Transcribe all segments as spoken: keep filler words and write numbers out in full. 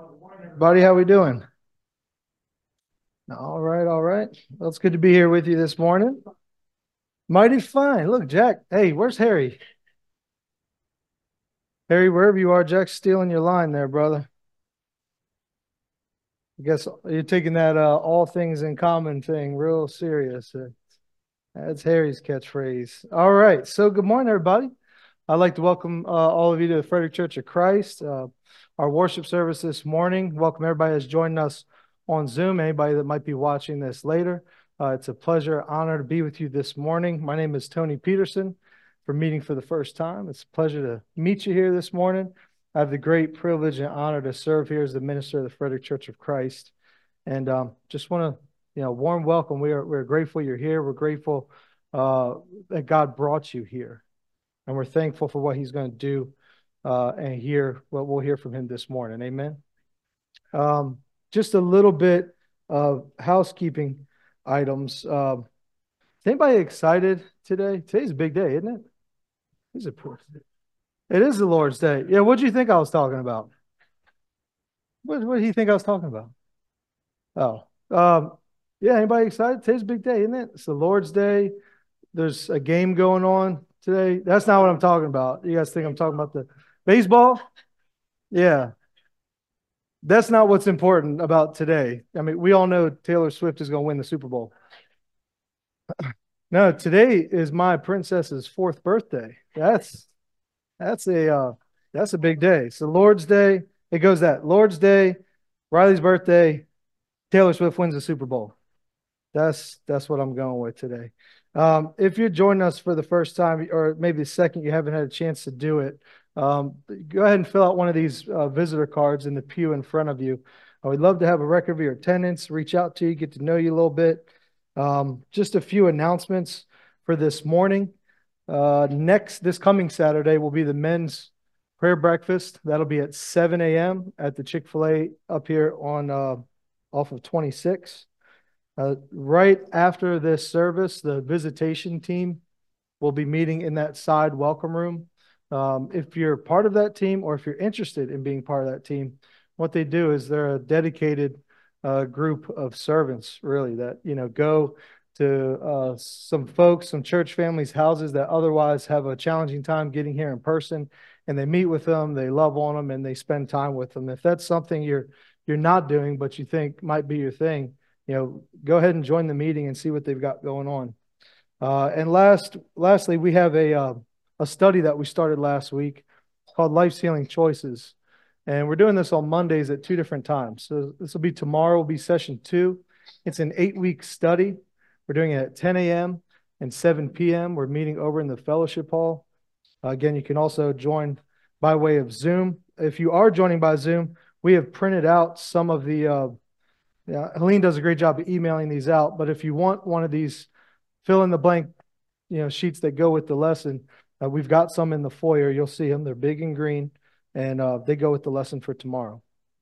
Buddy, how we doing? All right, all right. Well, it's good to be here with you this morning. Mighty fine. Look, Jack. Hey, where's Harry? Harry, wherever you are, Jack's stealing your line there, brother. I guess you're taking that uh, all things in common thing real serious. Uh, That's Harry's catchphrase. All right. So, good morning, everybody. I'd like to welcome uh, all of you to the Frederick Church of Christ, uh, our worship service this morning. Welcome everybody that's joining us on Zoom, anybody that might be watching this later. Uh, it's a pleasure, honor to be with you this morning. My name is Tony Peterson. For meeting for the first time, it's a pleasure to meet you here this morning. I have the great privilege and honor to serve here as the minister of the Frederick Church of Christ. And um, just want to, you know, warm welcome. We are we're grateful you're here. We're grateful uh, that God brought you here. And we're thankful for what he's going to do uh, and hear what we'll hear from him this morning. Amen. Um, just a little bit of housekeeping items. Uh, is anybody excited today? Today's a big day, isn't it? It's a, it is the Lord's Day. Yeah, what do you think I was talking about? What, what do you think I was talking about? Oh, um, yeah, anybody excited? Today's a big day, isn't it? It's the Lord's Day. There's a game going on today. That's not what I'm talking about. You guys think I'm talking about the baseball? Yeah. That's not what's important about today. I mean, we all know Taylor Swift is going to win the Super Bowl. No, today is my princess's fourth birthday. That's that's a uh, that's a big day. So Lord's Day, it goes that Lord's Day, Riley's birthday, Taylor Swift wins the Super Bowl. That's that's what I'm going with today. Um, if you're joining us for the first time, or maybe the second you haven't had a chance to do it, um, go ahead and fill out one of these uh, visitor cards in the pew in front of you. I would love to have a record of your attendance, reach out to you, get to know you a little bit. Um, just a few announcements for this morning. Uh, next, this coming Saturday will be the men's prayer breakfast. That'll be at seven a.m. at the Chick-fil-A up here on uh, off of twenty-six. Uh, right after this service, the visitation team will be meeting in that side welcome room. Um, if you're part of that team or if you're interested in being part of that team, what they do is they're a dedicated uh, group of servants, really, that, you know, go to uh, some folks, some church families' houses that otherwise have a challenging time getting here in person, and they meet with them, they love on them, and they spend time with them. If that's something you're you're not doing, but you think might be your thing, you know, go ahead and join the meeting and see what they've got going on. Uh, and last, lastly, we have a uh, a study that we started last week called Life's Healing Choices, and we're doing this on Mondays at two different times. So this will be tomorrow. Will be session two. It's an eight-week study. We're doing it at ten a.m. and seven p.m. We're meeting over in the fellowship hall. Uh, again, you can also join by way of Zoom. If you are joining by Zoom, we have printed out some of the. Uh, yeah, Helene does a great job of emailing these out. But if you want one of these fill in the blank, you know, sheets that go with the lesson, uh, we've got some in the foyer. You'll see them. They're big and green, and uh, they go with the lesson for tomorrow.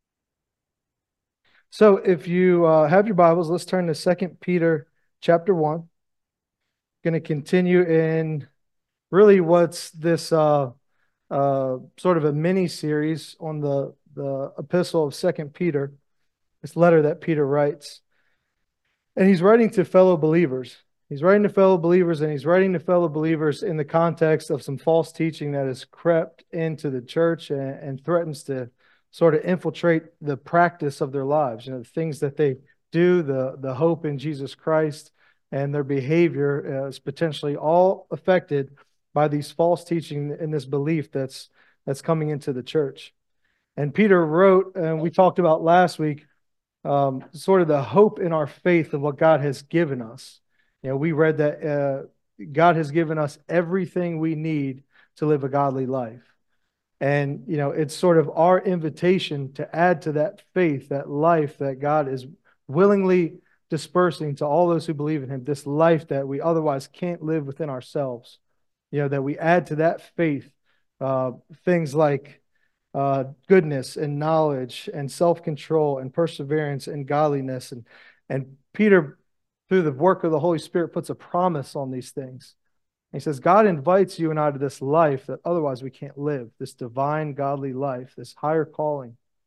So if you uh, have your Bibles, let's turn to Second Peter chapter one. Going to continue in really what's this uh, uh, sort of a mini series on the, the epistle of Second Peter, this letter that Peter writes. And he's writing to fellow believers. He's writing to fellow believers, and he's writing to fellow believers in the context of some false teaching that has crept into the church and, and threatens to sort of infiltrate the practice of their lives. You know, the things that they do, the, the hope in Jesus Christ, and their behavior is potentially all affected by these false teaching and this belief that's that's coming into the church. And Peter wrote, and we talked about last week, um, sort of the hope in our faith of what God has given us. You know, we read that uh, God has given us everything we need to live a godly life. And, you know, it's sort of our invitation to add to that faith, that life that God is willingly dispersing to all those who believe in him, this life that we otherwise can't live within ourselves. You know, that we add to that faith uh, things like uh, goodness and knowledge and self-control and perseverance and godliness. And, and Peter, through the work of the Holy Spirit, puts a promise on these things. He says, God invites you and I to this life that otherwise we can't live, this divine, godly life, this higher calling.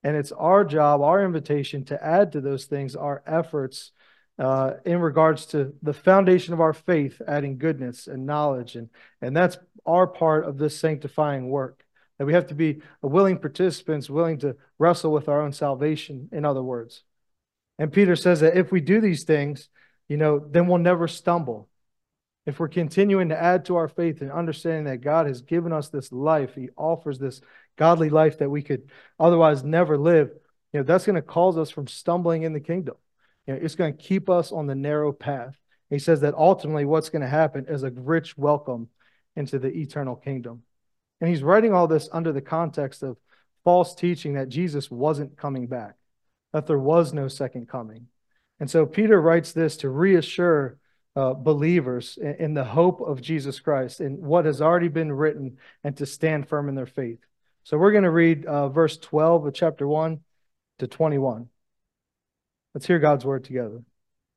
And it's our job, our invitation to add to those things our efforts uh, in regards to the foundation of our faith, adding goodness and knowledge. And, and that's our part of this sanctifying work. That we have to be willing participants, willing to wrestle with our own salvation, in other words. And Peter says that if we do these things, you know, then we'll never stumble. If we're continuing to add to our faith and understanding that God has given us this life, He offers this godly life that we could otherwise never live, you know, that's going to cause us from stumbling in the kingdom. You know, it's going to keep us on the narrow path. He says that ultimately what's going to happen is a rich welcome into the eternal kingdom. And he's writing all this under the context of false teaching that Jesus wasn't coming back, that there was no second coming. And so Peter writes this to reassure uh, believers in, in the hope of Jesus Christ and what has already been written, and to stand firm in their faith. So we're going to read uh, verse twelve of chapter one to twenty-one. Let's hear God's word together. It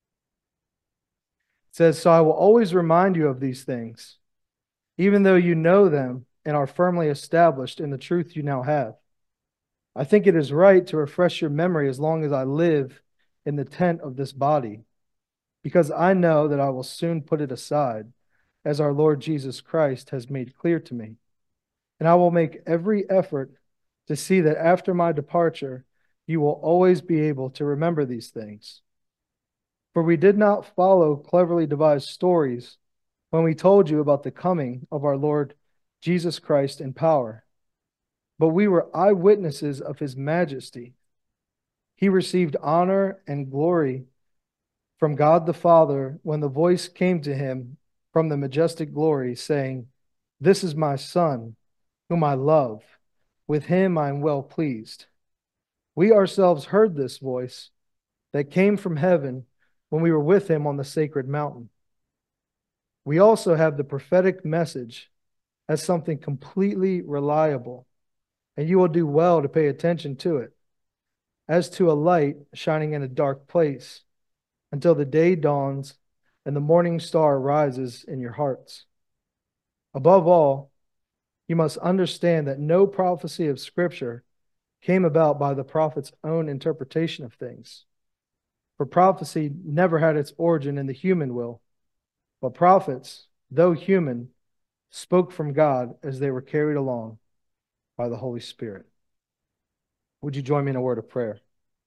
says, "So I will always remind you of these things, even though you know them and are firmly established in the truth you now have. I think it is right to refresh your memory as long as I live in the tent of this body, because I know that I will soon put it aside, as our Lord Jesus Christ has made clear to me. And I will make every effort to see that after my departure, you will always be able to remember these things. For we did not follow cleverly devised stories when we told you about the coming of our Lord Jesus Christ in power, but we were eyewitnesses of his majesty. He received honor and glory from God the Father when the voice came to him from the majestic glory, saying, 'This is my Son, whom I love. With him I am well pleased.' We ourselves heard this voice that came from heaven when we were with him on the sacred mountain. We also have the prophetic message as something completely reliable, and you will do well to pay attention to it, as to a light shining in a dark place, until the day dawns and the morning star rises in your hearts. Above all, you must understand that no prophecy of Scripture came about by the prophet's own interpretation of things. For prophecy never had its origin in the human will, but prophets, though human, spoke from God as they were carried along by the Holy Spirit." Would you join me in a word of prayer?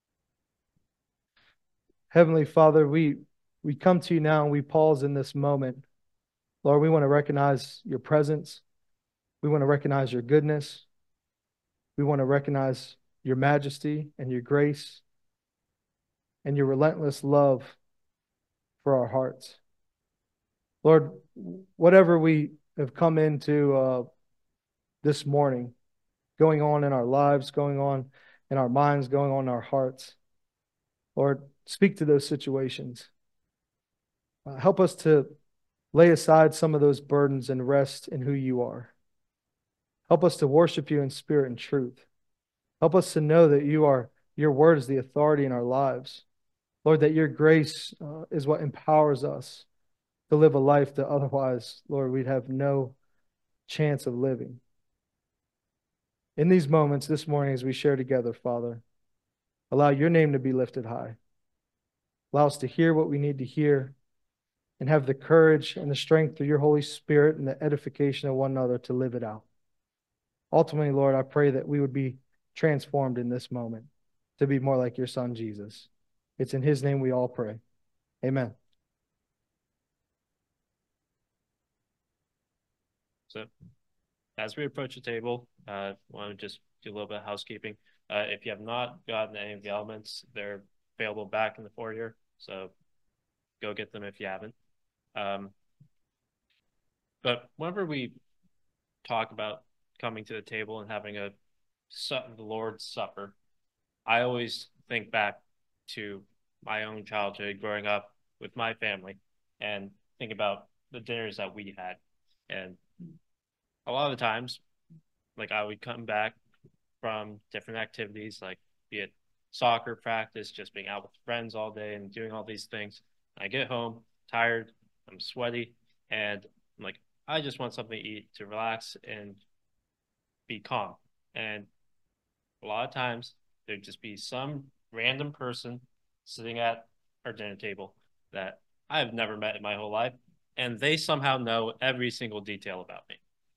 Heavenly Father, we, we come to you now and we pause in this moment. Lord, we want to recognize your presence. We want to recognize your goodness. We want to recognize your majesty and your grace and your relentless love for our hearts. Lord, whatever we have come into uh, this morning, going on in our lives, going on in our minds, going on in our hearts, Lord, speak to those situations. Uh, help us to lay aside some of those burdens and rest in who you are. Help us to worship you in spirit and truth. Help us to know that you are, your word is the authority in our lives. Lord, that your grace uh, is what empowers us to live a life that otherwise, Lord, we'd have no chance of living. In these moments this morning as we share together, Father, allow your name to be lifted high. Allow us to hear what we need to hear and have the courage and the strength through your Holy Spirit and the edification of one another to live it out. Ultimately, Lord, I pray that we would be transformed in this moment to be more like your Son, Jesus. It's in his name we all pray. Amen. So, as we approach the table, I uh, want to just do a little bit of housekeeping. Uh, if you have not gotten any of the elements, they're available back in the foyer, so go get them if you haven't. Um, but whenever we talk about coming to the table and having a the Lord's Supper, I always think back to my own childhood growing up with my family and think about the dinners that we had. And a lot of the times, like I would come back from different activities, like be it soccer practice, just being out with friends all day and doing all these things. I get home tired, I'm sweaty, and I'm like, I just want something to eat to relax and be calm. And a lot of times There'd just be some random person sitting at our dinner table that I've never met in my whole life, and they somehow know every single detail about me.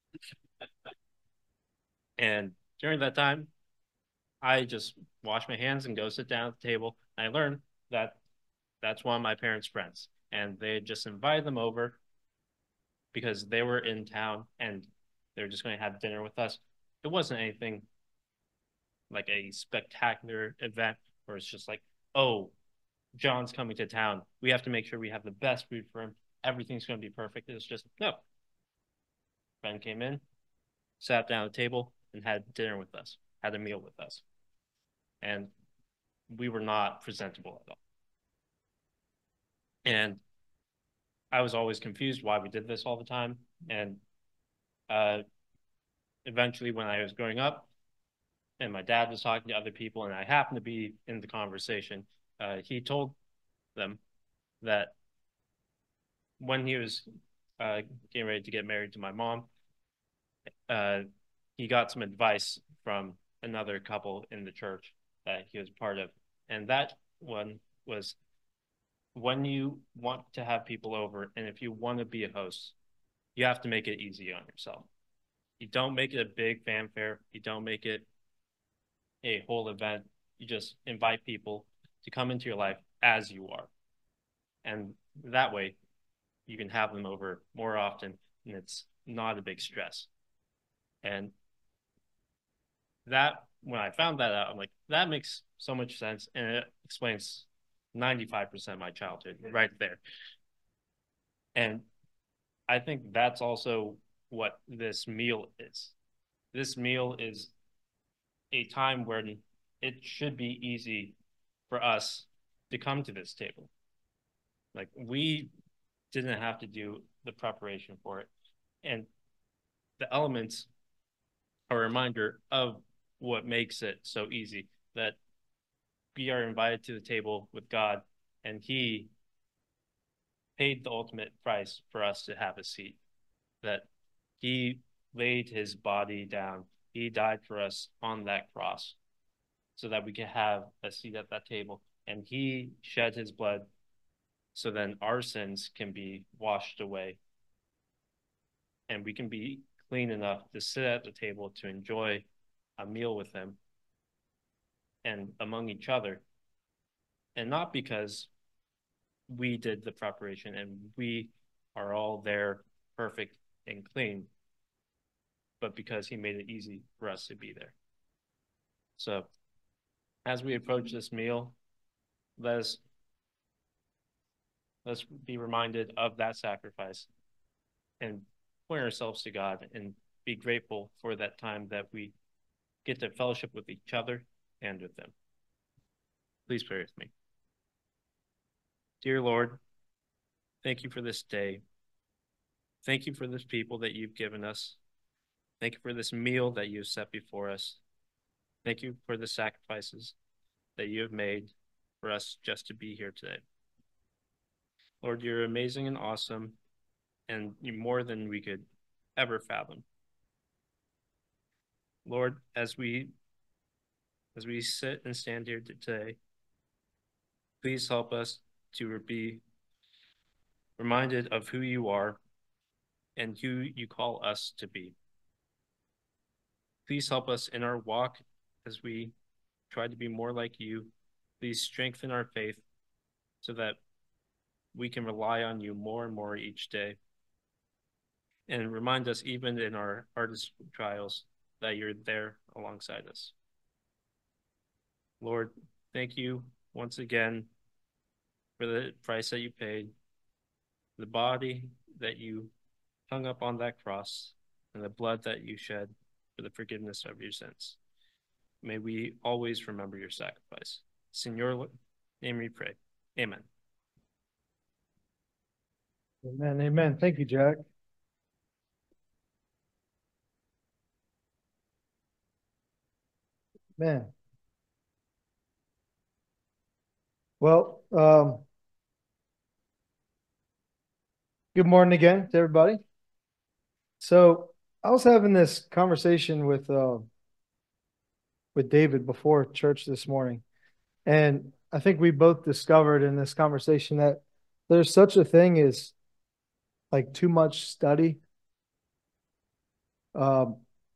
And during that time, I just wash my hands and go sit down at the table. And I learned that that's one of my parents' friends, and they just invited them over because they were in town and they were just going to have dinner with us. It wasn't anything like a spectacular event where it's just like, oh, John's coming to town. We have to make sure we have the best food for him. Everything's going to be perfect. It's just, no. Ben came in, sat down at the table, and had dinner with us, had a meal with us. And we were not presentable at all. And I was always confused why we did this all the time. And uh, eventually, when I was growing up, and my dad was talking to other people, and I happened to be in the conversation, uh, he told them that when he was uh, getting ready to get married to my mom, uh, he got some advice from another couple in the church that he was part of. And that one was, when you want to have people over and if you want to be a host, you have to make it easy on yourself. You don't make it a big fanfare. You don't make it a whole event. You just invite people to come into your life as you are. And that way you can have them over more often and it's not a big stress. And that, when I found that out, I'm like, that makes so much sense. And it explains ninety-five percent of my childhood right there. And I think that's also what this meal is. This meal is a time where it should be easy for us to come to this table. Like, we didn't have to do the preparation for it. And the elements are a reminder of what makes it so easy, that we are invited to the table with God, and he paid the ultimate price for us to have a seat, that he laid his body down. He died for us on that cross so that we could have a seat at that table. And he shed his blood so then our sins can be washed away and we can be clean enough to sit at the table to enjoy a meal with him and among each other. And not because we did the preparation and we are all there perfect and clean, but because he made it easy for us to be there. So as we approach this meal, let us, let's be reminded of that sacrifice and point ourselves to God and be grateful for that time that we get to fellowship with each other and with them. Please pray with me. Dear Lord, thank you for this day. Thank you for this people that you've given us. Thank you for this meal that you've set before us. Thank you for the sacrifices that you have made for us just to be here today. Lord, you're amazing and awesome, and you're more than we could ever fathom. Lord, as we as we sit and stand here today, please help us to be reminded of who you are and who you call us to be. Please help us in our walk as we try to be more like you. Please strengthen our faith so that we can rely on you more and more each day. And remind us, even in our hardest trials, that you're there alongside us. Lord, thank you once again for the price that you paid, the body that you hung up on that cross, and the blood that you shed for the forgiveness of your sins. May we always remember your sacrifice. It's in your name we pray. Amen. Amen. Amen. Thank you, Jack. Man. Well, um, good morning again to everybody. So I was having this conversation with uh, with David before church this morning. And I think we both discovered in this conversation that there's such a thing as like too much study. Um,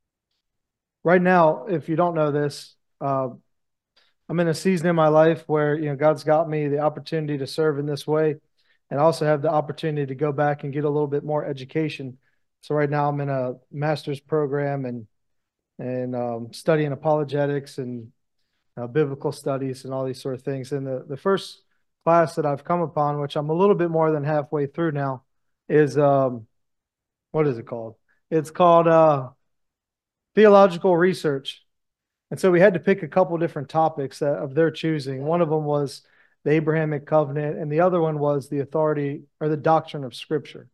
right now, if you don't know this, uh, I'm in a season in my life where, you know, God's got me the opportunity to serve in this way, and I also have the opportunity to go back and get a little bit more education. So right now I'm in a master's program and and um, studying apologetics and uh, biblical studies and all these sort of things. And the, the first class that I've come upon, which I'm a little bit more than halfway through now, is um, what is it called? It's called uh, theological research. And so we had to pick a couple different topics that, of their choosing. One of them was the Abrahamic covenant, and the other one was the authority or the doctrine of Scripture.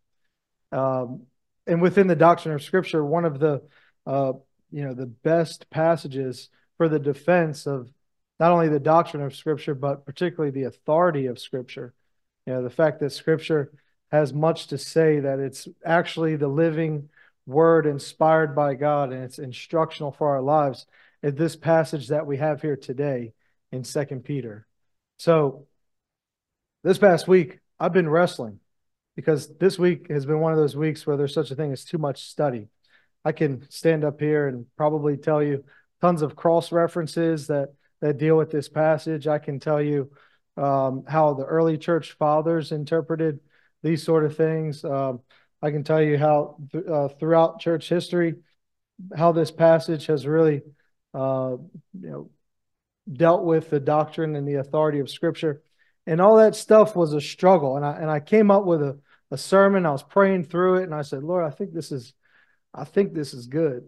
Um, and within the doctrine of Scripture, one of the uh, you know the best passages for the defense of not only the doctrine of Scripture, but particularly the authority of Scripture. You know, the fact that Scripture has much to say, that it's actually the living word inspired by God and it's instructional for our lives, is this passage that we have here today in Second Peter. So this past week, I've been wrestling because this week has been one of those weeks where there's such a thing as too much study. I can stand up here and probably tell you tons of cross references that that deal with this passage. I can tell you um, how the early church fathers interpreted these sort of things. Um, I can tell you how th- uh, throughout church history, how this passage has really, uh, you know, dealt with the doctrine and the authority of Scripture, and all that stuff was a struggle. And I and I came up with a a sermon. I was praying through it, and I said, Lord, I think this is, I think this is good.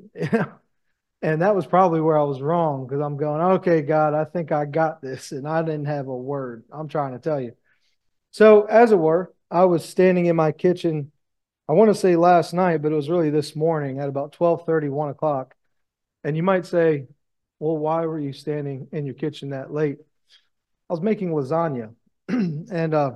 And that was probably where I was wrong, because I'm going, okay, God, I think I got this, and I didn't have a word. I'm trying to tell you. So, as it were, I was standing in my kitchen. I want to say last night, but it was really this morning at about twelve thirty, one o'clock. And you might say, well, why were you standing in your kitchen that late? I was making lasagna. and uh,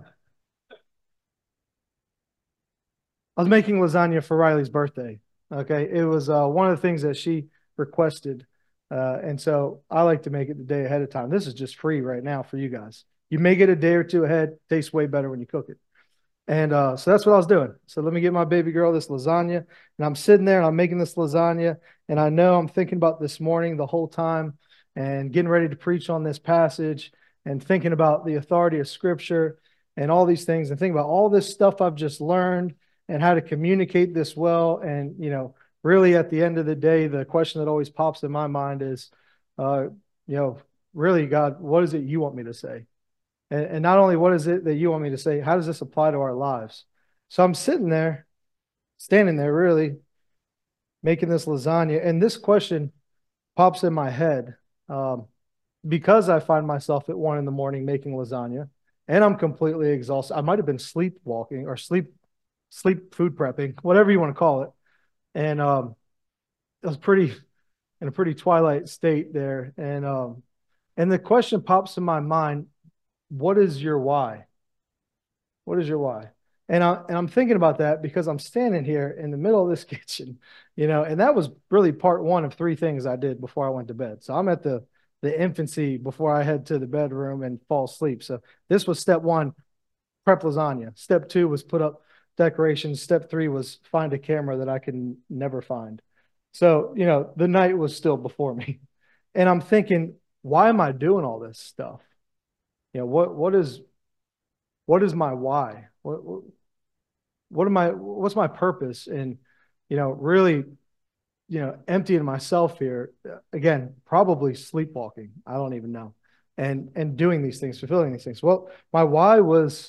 I was making lasagna for Riley's birthday. Okay. It was uh, one of the things that she requested. Uh, and so I like to make it the day ahead of time. This is just free right now for you guys. You make it a day or two ahead. Tastes way better when you cook it. And uh, so that's what I was doing. So let me get my baby girl this lasagna. And I'm sitting there and I'm making this lasagna. And I know I'm thinking about this morning the whole time and getting ready to preach on this passage and thinking about the authority of Scripture and all these things and thinking about all this stuff I've just learned and how to communicate this well. And, you know, really at the end of the day, the question that always pops in my mind is, uh, you know, really, God, what is it you want me to say? And, and not only what is it that you want me to say, how does this apply to our lives? So I'm sitting there, standing there, really making this lasagna. And this question pops in my head um, because I find myself at one in the morning making lasagna and I'm completely exhausted. I might have been sleepwalking or sleep, sleep food prepping, whatever you want to call it. And um, I was pretty in a pretty twilight state there. And, um, and the question pops in my mind, what is your why? What is your why? And, I, and I'm thinking about that because I'm standing here in the middle of this kitchen, you know, and that was really part one of three things I did before I went to bed. So I'm at the, the infancy before I head to the bedroom and fall asleep. So this was step one, prep lasagna. Step two was put up decorations. Step three was find a camera that I can never find. So, you know, the night was still before me. And I'm thinking, why am I doing all this stuff? You know, what, what is, what is my why? What, what, what am I, what's my purpose? And, you know, really, you know, emptying myself here, again, probably sleepwalking. I don't even know. And, and doing these things, fulfilling these things. Well, my why was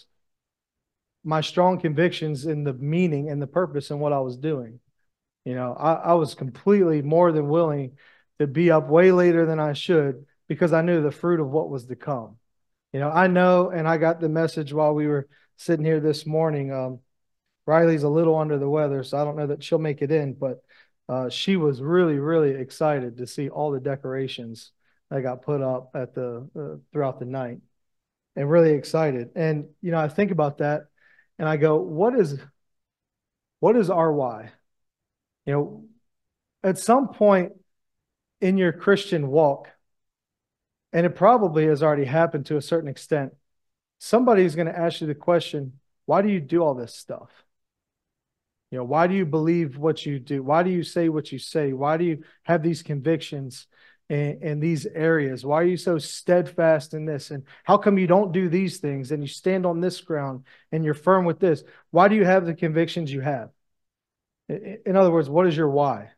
my strong convictions in the meaning and the purpose in what I was doing. You know, I, I was completely more than willing to be up way later than I should because I knew the fruit of what was to come. You know, I know, and I got the message while we were sitting here this morning. Um, Riley's a little under the weather, so I don't know that she'll make it in, but uh, she was really, really excited to see all the decorations that got put up at the uh, throughout the night, and really excited. And you know, I think about that, and I go, "What is, what is our why?" You know, at some point in your Christian walk, and it probably has already happened to a certain extent. Somebody's going to ask you the question, why do you do all this stuff? You know, why do you believe what you do? Why do you say what you say? Why do you have these convictions in, in these areas? Why are you so steadfast in this? And how come you don't do these things and you stand on this ground and you're firm with this? Why do you have the convictions you have? In other words, what is your why?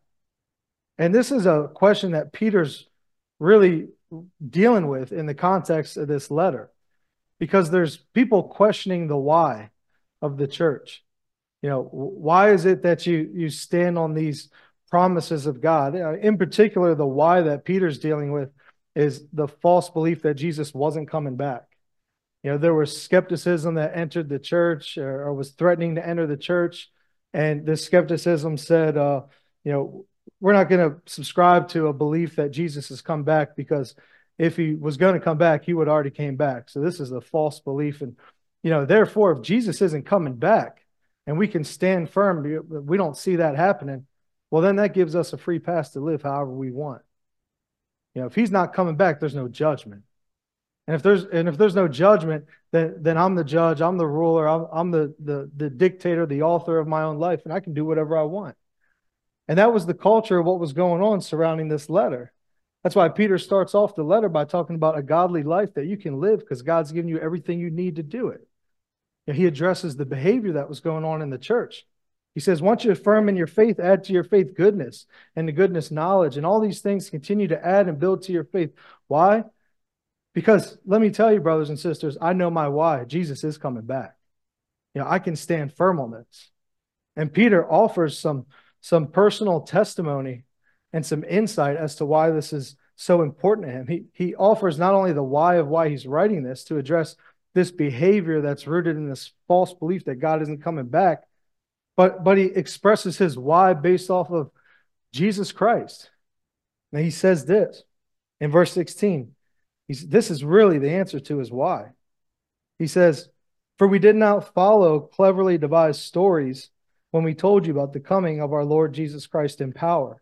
And this is a question that Peter's really dealing with in the context of this letter, because there's people questioning the why of the church. You know, why is it that you you stand on these promises of God? In particular, the why that Peter's dealing with is the false belief that Jesus wasn't coming back. You know, there was skepticism that entered the church, or, or was threatening to enter the church. And this skepticism said, uh, you know, we're not going to subscribe to a belief that Jesus has come back, because if he was going to come back, he would already came back. So this is a false belief. And, you know, therefore, if Jesus isn't coming back and we can stand firm, we don't see that happening, well, then that gives us a free pass to live however we want. You know, if he's not coming back, there's no judgment. And if there's and if there's no judgment, then then I'm the judge, I'm the ruler, I'm, I'm the, the the dictator, the author of my own life, and I can do whatever I want. And that was the culture of what was going on surrounding this letter. That's why Peter starts off the letter by talking about a godly life that you can live because God's given you everything you need to do it. And he addresses the behavior that was going on in the church. He says, once you're firm in your faith, add to your faith goodness, and the goodness knowledge, and all these things continue to add and build to your faith. Why? Because let me tell you, brothers and sisters, I know my why. Jesus is coming back. You know, I can stand firm on this. And Peter offers some, some personal testimony and some insight as to why this is so important to him. He, he offers not only the why of why he's writing this to address this behavior that's rooted in this false belief that God isn't coming back, but, but he expresses his why based off of Jesus Christ. And he says this in verse sixteen. He's, this is really the answer to his why. He says, for we did not follow cleverly devised stories when we told you about the coming of our Lord Jesus Christ in power.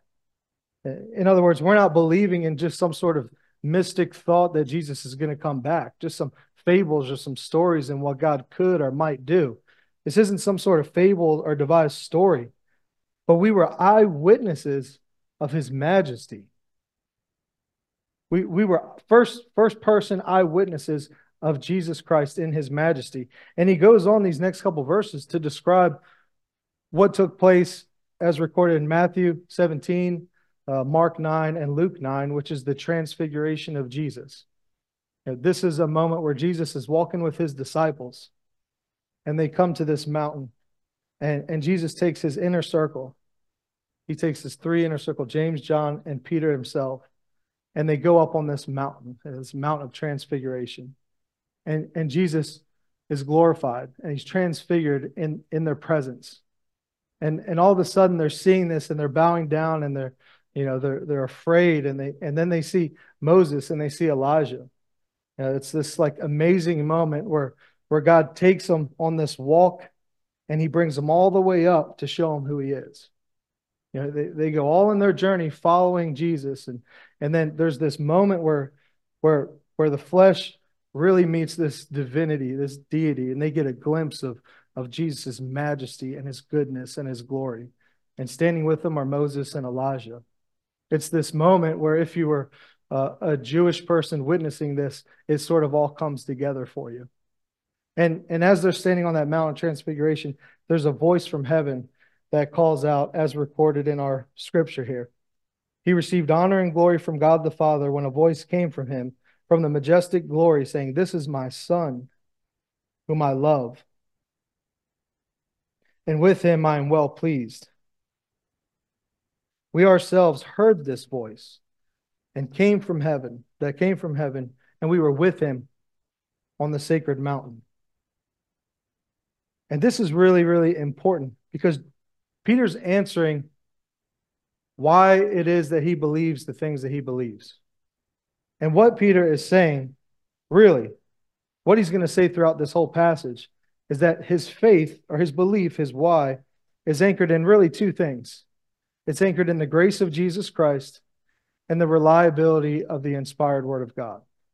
In other words, we're not believing in just some sort of mystic thought that Jesus is going to come back, just some fables or some stories and what God could or might do. This isn't some sort of fable or devised story, but we were eyewitnesses of his majesty. We, we were first, first person eyewitnesses of Jesus Christ in his majesty. And he goes on these next couple verses to describe what took place as recorded in Matthew seventeen, uh, Mark nine, and Luke nine, which is the transfiguration of Jesus. You know, this is a moment where Jesus is walking with his disciples, and they come to this mountain, and, and Jesus takes his inner circle. He takes his three inner circle, James, John, and Peter himself. And they go up on this mountain, this Mount of Transfiguration. And, and Jesus is glorified, and he's transfigured in, in their presence. And, and all of a sudden they're seeing this, and they're bowing down, and they're, you know, they're, they're afraid. And they, and then they see Moses, and they see Elijah. You know, it's this like amazing moment where, where God takes them on this walk, and he brings them all the way up to show them who he is. You know, they, they go all in their journey following Jesus. And, and then there's this moment where, where, where the flesh really meets this divinity, this deity, and they get a glimpse of, of Jesus' majesty and his goodness and his glory. And standing with them are Moses and Elijah. It's this moment where if you were uh, a Jewish person witnessing this, it sort of all comes together for you. And, and as they're standing on that Mount of Transfiguration, there's a voice from heaven that calls out, as recorded in our scripture here. He received honor and glory from God the Father when a voice came from him, from the majestic glory, saying, this is my Son, whom I love, and with him I am well pleased. We ourselves heard this voice and came from heaven, that came from heaven, and we were with him on the sacred mountain. And this is really, really important, because Peter's answering why it is that he believes the things that he believes. And what Peter is saying, really, what he's going to say throughout this whole passage, is that his faith or his belief, his why, is anchored in really two things. It's anchored in the grace of Jesus Christ and the reliability of the inspired Word of God.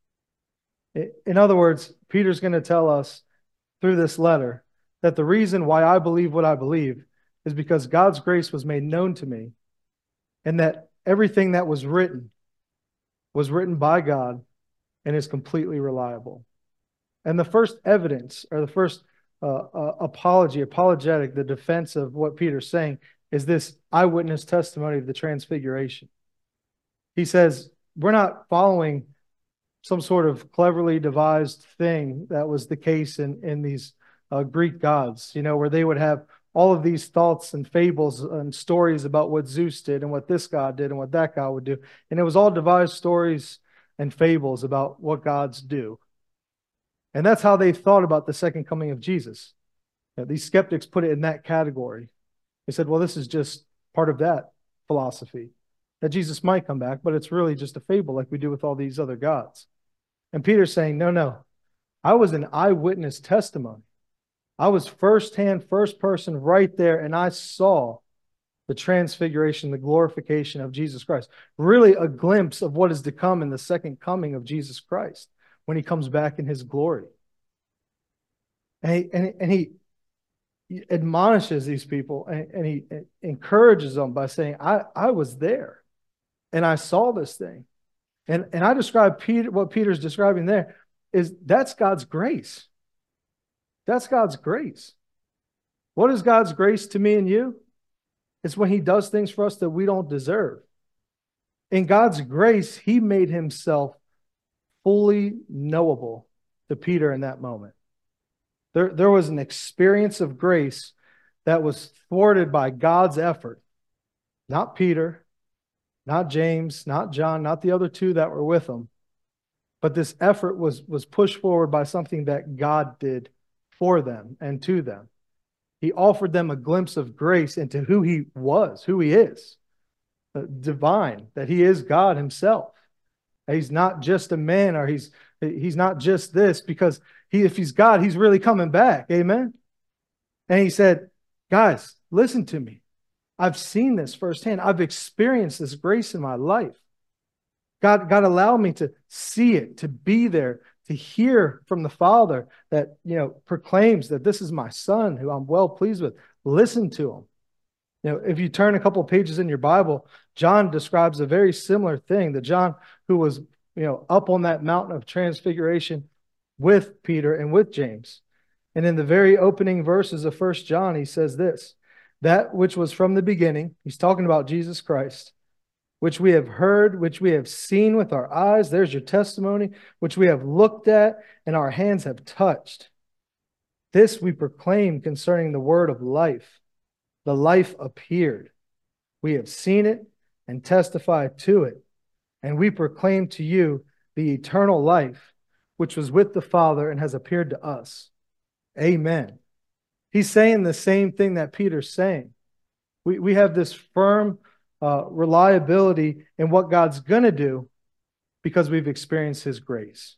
In other words, Peter's going to tell us through this letter that the reason why I believe what I believe is because God's grace was made known to me, and that everything that was written was written by God and is completely reliable. And the first evidence, or the first uh, uh, apology, apologetic, the defense of what Peter's saying is this eyewitness testimony of the transfiguration. He says, we're not following some sort of cleverly devised thing that was the case in, in these uh, Greek gods, you know, where they would have all of these thoughts and fables and stories about what Zeus did and what this god did and what that god would do. And it was all devised stories and fables about what gods do. And that's how they thought about the second coming of Jesus. You know, these skeptics put it in that category. They said, well, this is just part of that philosophy, that Jesus might come back, but it's really just a fable like we do with all these other gods. And Peter's saying, no, no, I was an eyewitness testimony. I was firsthand, first person right there, and I saw the transfiguration, the glorification of Jesus Christ. Really a glimpse of what is to come in the second coming of Jesus Christ when he comes back in his glory. And he, and, and he admonishes these people, and, and he encourages them by saying, I, I was there, and I saw this thing. And, and I describe Peter, what Peter's describing there is that's God's grace. That's God's grace. What is God's grace to me and you? It's when he does things for us that we don't deserve. In God's grace, he made himself fully knowable to Peter in that moment. There, there was an experience of grace that was thwarted by God's effort. Not Peter, not James, not John, not the other two that were with him. But this effort was, was pushed forward by something that God did for them and to them. He offered them a glimpse of grace into who he was, who he is. Divine, that he is God himself. He's not just a man, or he's he's not just this, because he, if he's God, he's really coming back. Amen. And he said, guys, listen to me. I've seen this firsthand. I've experienced this grace in my life. God, God allowed me to see it, to be there, to hear from the Father that, you know, proclaims that this is my son who I'm well pleased with. Listen to him. You know, if you turn a couple of pages in your Bible, John describes a very similar thing. That John, who was, you know, up on that mountain of transfiguration with Peter and with James. And in the very opening verses of First John, he says this, that which was from the beginning, he's talking about Jesus Christ, which we have heard, which we have seen with our eyes, there's your testimony, which we have looked at and our hands have touched. This we proclaim concerning the word of life. The life appeared. We have seen it and testify to it. And we proclaim to you the eternal life, which was with the Father and has appeared to us. Amen. He's saying the same thing that Peter's saying. We, we have this firm uh, reliability in what God's going to do because we've experienced his grace.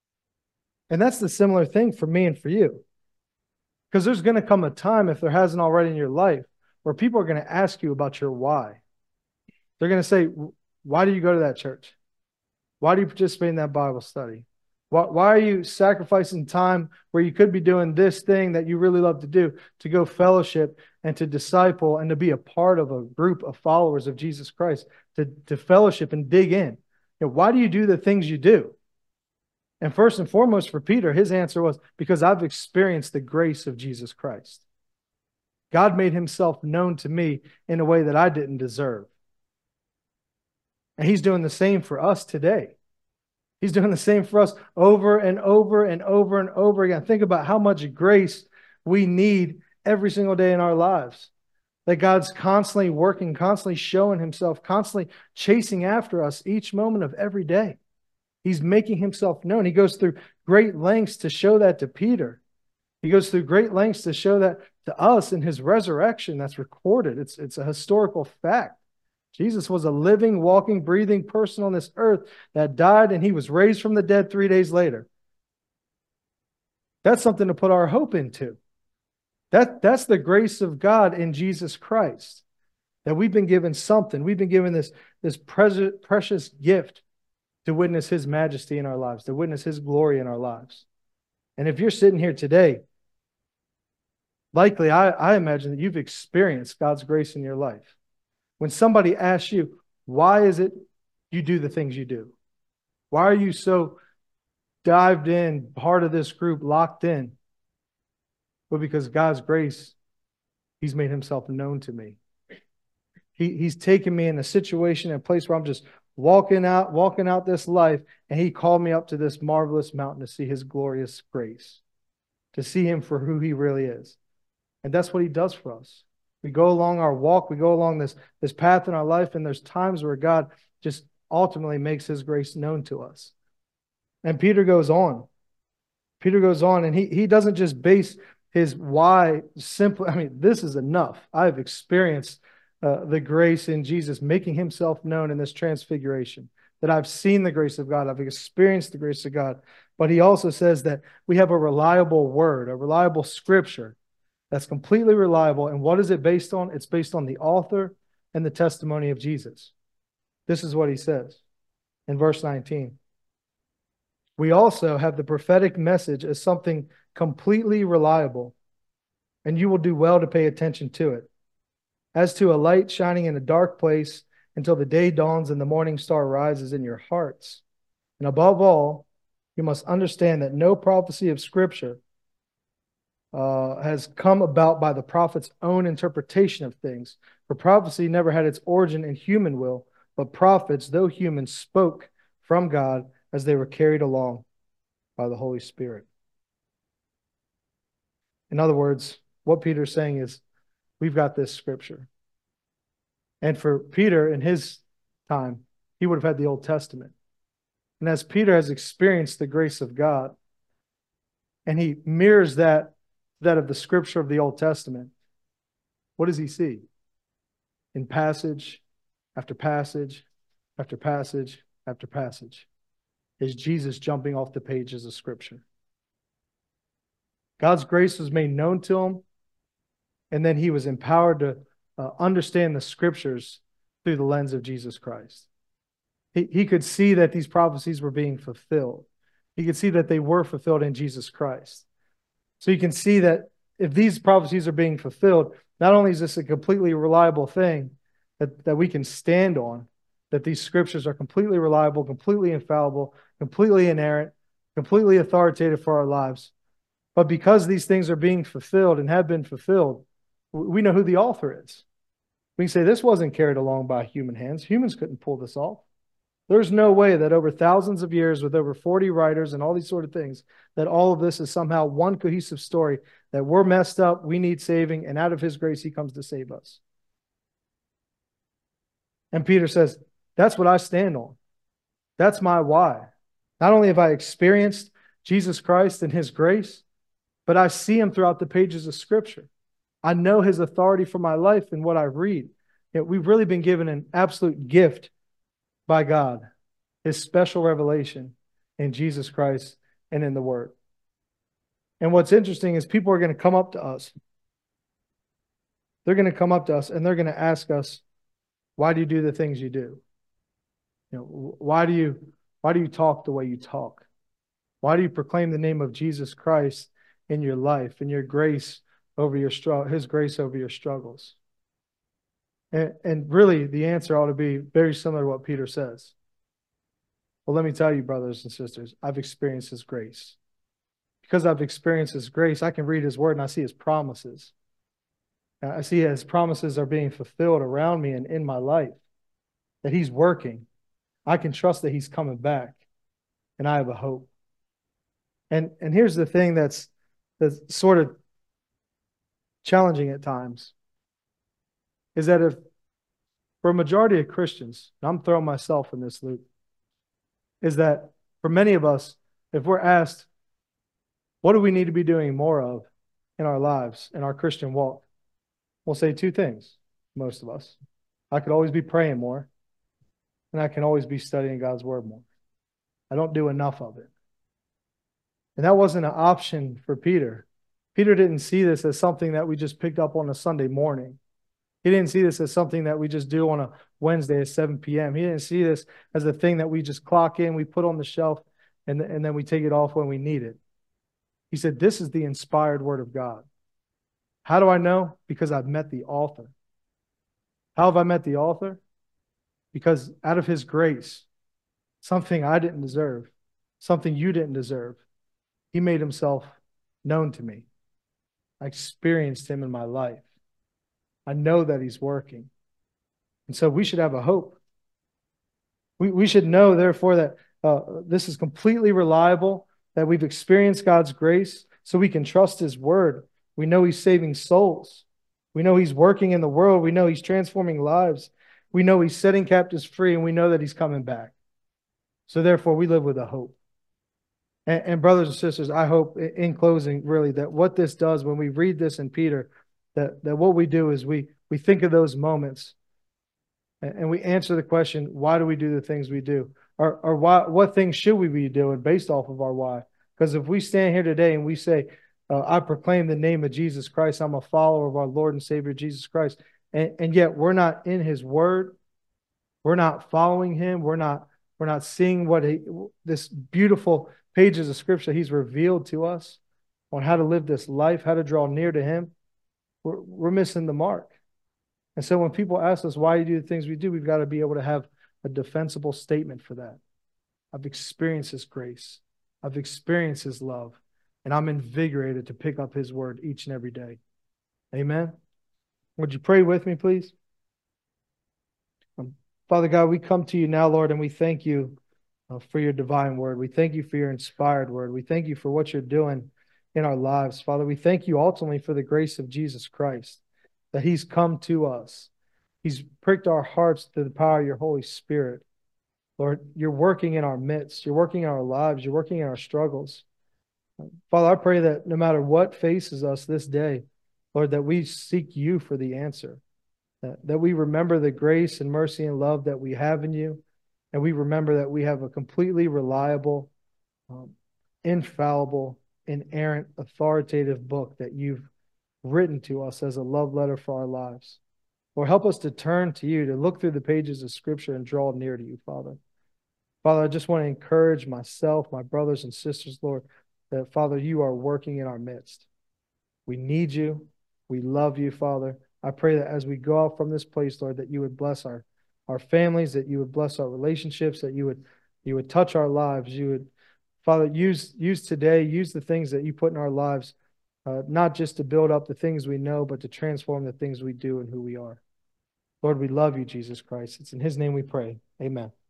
And that's the similar thing for me and for you. Because there's going to come a time, if there hasn't already in your life, where people are going to ask you about your why. They're going to say, why do you go to that church? Why do you participate in that Bible study? Why, why are you sacrificing time where you could be doing this thing that you really love to do, to go fellowship and to disciple and to be a part of a group of followers of Jesus Christ, to, to fellowship and dig in? You know, why do you do the things you do? And first and foremost for Peter, his answer was, because I've experienced the grace of Jesus Christ. God made himself known to me in a way that I didn't deserve. And he's doing the same for us today. He's doing the same for us over and over and over and over again. Think about how much grace we need every single day in our lives. That God's constantly working, constantly showing himself, constantly chasing after us each moment of every day. He's making himself known. He goes through great lengths to show that to Peter. He goes through great lengths to show that to us in his resurrection that's recorded. It's, it's a historical fact. Jesus was a living, walking, breathing person on this earth that died, and he was raised from the dead three days later. That's something to put our hope into. That, that's the grace of God in Jesus Christ. That we've been given something. We've been given this, this precious gift to witness his majesty in our lives, to witness his glory in our lives. And if you're sitting here today, likely I, I imagine that you've experienced God's grace in your life. When somebody asks you, why is it you do the things you do? Why are you so dived in, part of this group, locked in? Well, because God's grace, he's made himself known to me. He, he's taken me in a situation, a place where I'm just walking out, walking out this life, and he called me up to this marvelous mountain to see his glorious grace, to see him for who he really is. And that's what he does for us. We go along our walk, we go along this, this path in our life, and there's times where God just ultimately makes his grace known to us. And Peter goes on. Peter goes on, and he, he doesn't just base his why simply, I mean, this is enough. I've experienced uh, the grace in Jesus making himself known in this transfiguration, that I've seen the grace of God, I've experienced the grace of God. But he also says that we have a reliable word, a reliable scripture that's completely reliable. And what is it based on? It's based on the author and the testimony of Jesus. This is what he says in verse nineteen. We also have the prophetic message as something completely reliable, and you will do well to pay attention to it. As to a light shining in a dark place until the day dawns and the morning star rises in your hearts. And above all, you must understand that no prophecy of Scripture uh, has come about by the prophet's own interpretation of things. For prophecy never had its origin in human will, but prophets, though human, spoke from God as they were carried along by the Holy Spirit. In other words, what Peter's saying is, we've got this scripture. And for Peter, in his time, he would have had the Old Testament. And as Peter has experienced the grace of God, and he mirrors that, that of the scripture of the Old Testament, what does he see? In passage after passage after passage after passage, is Jesus jumping off the pages of Scripture. God's grace was made known to him, and then he was empowered to uh, understand the Scriptures through the lens of Jesus Christ. He, he could see that these prophecies were being fulfilled. He could see that they were fulfilled in Jesus Christ. So you can see that if these prophecies are being fulfilled, not only is this a completely reliable thing that, that we can stand on, that these scriptures are completely reliable, completely infallible, completely inerrant, completely authoritative for our lives. But because these things are being fulfilled and have been fulfilled, we know who the author is. We can say this wasn't carried along by human hands. Humans couldn't pull this off. There's no way that over thousands of years with over forty writers and all these sort of things, that all of this is somehow one cohesive story, that we're messed up, we need saving, and out of his grace, he comes to save us. And Peter says, that's what I stand on. That's my why. Not only have I experienced Jesus Christ and his grace, but I see him throughout the pages of Scripture. I know his authority for my life and what I read. You know, we've really been given an absolute gift by God, his special revelation in Jesus Christ and in the Word. And what's interesting is people are going to come up to us. They're going to come up to us and they're going to ask us, why do you do the things you do? You know, why do you, why do you talk the way you talk? Why do you proclaim the name of Jesus Christ in your life, in your grace over your struggle, his grace over your struggles? And, and really, the answer ought to be very similar to what Peter says. Well, let me tell you, brothers and sisters, I've experienced his grace. Because I've experienced his grace, I can read his word and I see his promises. I see his promises are being fulfilled around me and in my life, that he's working. I can trust that he's coming back, and I have a hope. And, and here's the thing that's, that's sort of challenging at times, is that if for a majority of Christians, and I'm throwing myself in this loop, is that for many of us, if we're asked, what do we need to be doing more of in our lives, in our Christian walk? We'll say two things, most of us. I could always be praying more, and I can always be studying God's Word more. I don't do enough of it. And that wasn't an option for Peter. Peter didn't see this as something that we just picked up on a Sunday morning. He didn't see this as something that we just do on a Wednesday at seven p m He didn't see this as a thing that we just clock in, we put on the shelf, and, and then we take it off when we need it. He said, this is the inspired word of God. How do I know? Because I've met the author. How have I met the author? Because out of his grace, something I didn't deserve, something you didn't deserve, he made himself known to me. I experienced him in my life. I know that he's working. And so we should have a hope. We, we should know, therefore, that uh, this is completely reliable, that we've experienced God's grace, so we can trust his word. We know he's saving souls. We know he's working in the world. We know he's transforming lives. We know he's setting captives free, and we know that he's coming back. So therefore, we live with a hope. And, and brothers and sisters, I hope in closing, really, that what this does when we read this in Peter, that, that what we do is we, we think of those moments and, and we answer the question, why do we do the things we do? Or, or why, what things should we be doing based off of our why? Because if we stand here today and we say, uh, I proclaim the name of Jesus Christ, I'm a follower of our Lord and Savior Jesus Christ, and, and yet we're not in his word, we're not following him, we're not we're not seeing what he, this beautiful pages of scripture he's revealed to us on how to live this life, how to draw near to him, we're, we're missing the mark. And so when people ask us why you do the things we do, we've got to be able to have a defensible statement for that. I've experienced his grace. I've experienced his love. And I'm invigorated to pick up his word each and every day. Amen. Would you pray with me, please? Um, Father God, we come to you now, Lord, and we thank you uh, for your divine word. We thank you for your inspired word. We thank you for what you're doing in our lives. Father, we thank you ultimately for the grace of Jesus Christ, that he's come to us. He's pricked our hearts through the power of your Holy Spirit. Lord, you're working in our midst. You're working in our lives. You're working in our struggles. Father, I pray that no matter what faces us this day, Lord, that we seek you for the answer, that, that we remember the grace and mercy and love that we have in you, and we remember that we have a completely reliable, um, infallible, inerrant, authoritative book that you've written to us as a love letter for our lives. Lord, help us to turn to you, to look through the pages of Scripture and draw near to you, Father. Father, I just want to encourage myself, my brothers and sisters, Lord, that, Father, you are working in our midst. We need you. We love you, Father. I pray that as we go out from this place, Lord, that you would bless our, our families, that you would bless our relationships, that you would, you would touch our lives. You would, Father, use, use today, use the things that you put in our lives, uh, not just to build up the things we know, but to transform the things we do and who we are. Lord, we love you, Jesus Christ. It's in his name we pray. Amen.